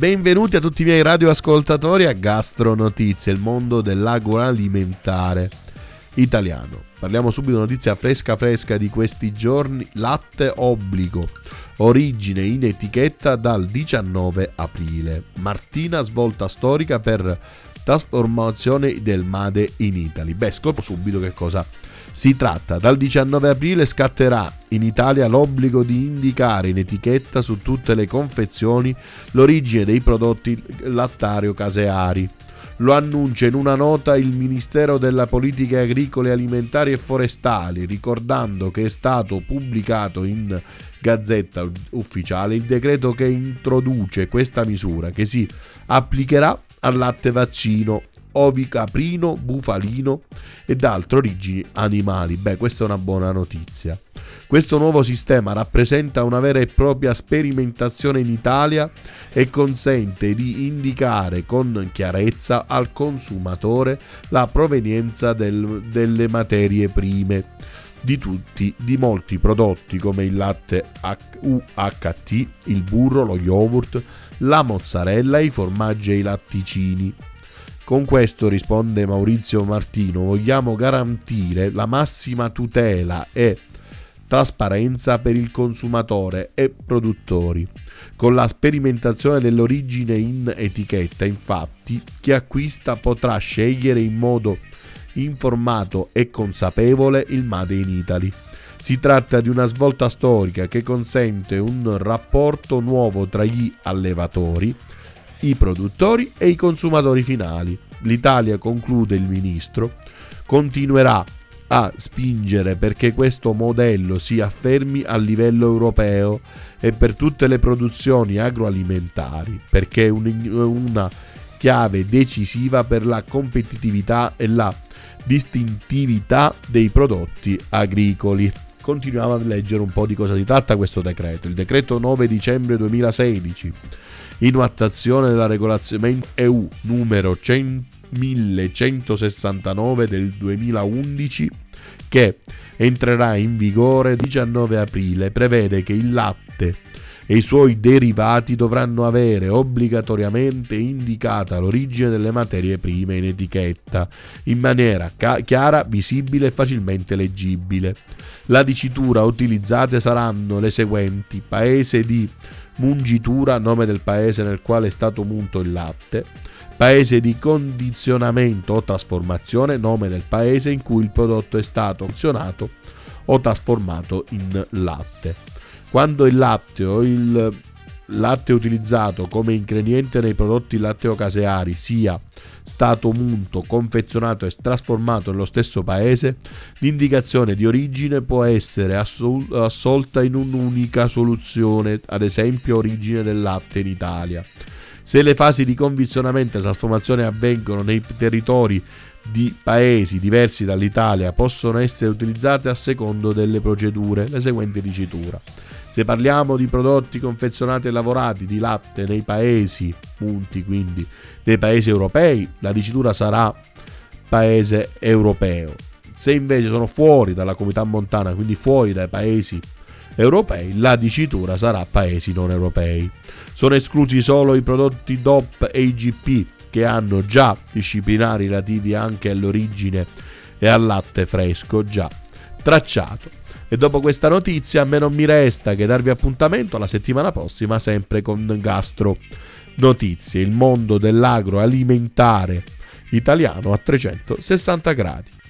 Benvenuti a tutti i miei radioascoltatori a Gastronotizie, il mondo dell'agroalimentare italiano. Parliamo subito di notizia fresca di questi giorni. Latte obbligo, origine in etichetta dal 19 aprile. Martina, svolta storica per trasformazione del Made in Italy. Scopro subito che cosa si tratta. Dal 19 aprile scatterà in Italia l'obbligo di indicare in etichetta su tutte le confezioni l'origine dei prodotti lattareo-caseari. Lo annuncia in una nota il Ministero della Politiche Agricole, Alimentari e Forestali, ricordando che è stato pubblicato in Gazzetta Ufficiale il decreto che introduce questa misura, che si applicherà al latte vaccino, ovi caprino, bufalino ed altre origini animali. Questa è una buona notizia. Questo nuovo sistema rappresenta una vera e propria sperimentazione in Italia e consente di indicare con chiarezza al consumatore la provenienza delle materie prime di molti prodotti come il latte UHT, il burro, lo yogurt, la mozzarella, i formaggi e i latticini. Con questo, risponde Maurizio Martino, vogliamo garantire la massima tutela e trasparenza per il consumatore e produttori. Con la sperimentazione dell'origine in etichetta, infatti, chi acquista potrà scegliere in modo informato e consapevole il Made in Italy. Si tratta di una svolta storica che consente un rapporto nuovo tra gli allevatori, i produttori e i consumatori finali. L'Italia, conclude il ministro, continuerà a spingere perché questo modello si affermi a livello europeo e per tutte le produzioni agroalimentari, perché è una chiave decisiva per la competitività e la distintività dei prodotti agricoli. Continuiamo a leggere un po' di cosa si tratta questo decreto. Il decreto 9 dicembre 2016, in attuazione della regolazione EU numero 1169 del 2011, che entrerà in vigore il 19 aprile, prevede che il latte e i suoi derivati dovranno avere obbligatoriamente indicata l'origine delle materie prime in etichetta in maniera chiara, visibile e facilmente leggibile. La dicitura utilizzate saranno le seguenti: paese di mungitura, nome del paese nel quale è stato munto il latte; paese di condizionamento o trasformazione, nome del paese in cui il prodotto è stato condizionato o trasformato in latte. Quando il latte o il latte utilizzato come ingrediente nei prodotti latteo-caseari sia stato munto, confezionato e trasformato nello stesso paese, l'indicazione di origine può essere assolta in un'unica soluzione, ad esempio origine del latte in Italia. Se le fasi di confezionamento e trasformazione avvengono nei territori di paesi diversi dall'Italia, possono essere utilizzate a secondo delle procedure le seguenti dicitura. Se parliamo di prodotti confezionati e lavorati di latte nei paesi munti, quindi nei paesi europei, la dicitura sarà paese europeo. Se invece sono fuori dalla comunità montana, quindi fuori dai paesi europei, la dicitura sarà paesi non europei. Sono esclusi solo i prodotti DOP e IGP che hanno già disciplinari relativi anche all'origine e al latte fresco già tracciato. E dopo questa notizia a me non mi resta che darvi appuntamento alla settimana prossima, sempre con Gastro Notizie, il mondo dell'agroalimentare italiano a 360 gradi.